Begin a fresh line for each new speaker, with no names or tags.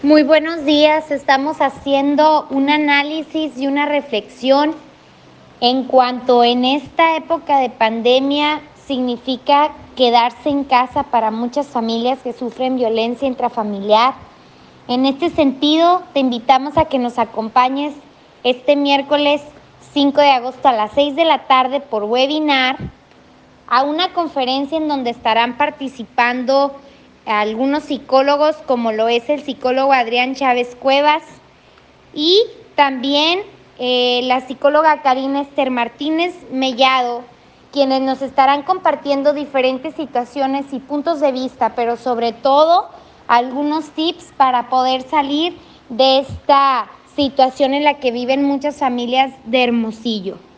Muy buenos días. Estamos haciendo un análisis y una reflexión en cuanto en esta época de pandemia significa quedarse en casa para muchas familias que sufren violencia intrafamiliar. En este sentido, te invitamos a que nos acompañes este miércoles 5 de agosto a las 6 de la tarde por webinar a una conferencia en donde estarán participando algunos psicólogos, como lo es el psicólogo Adrián Chávez Cuevas y también la psicóloga Karina Esther Martínez Mellado, quienes nos estarán compartiendo diferentes situaciones y puntos de vista, pero sobre todo algunos tips para poder salir de esta situación en la que viven muchas familias de Hermosillo.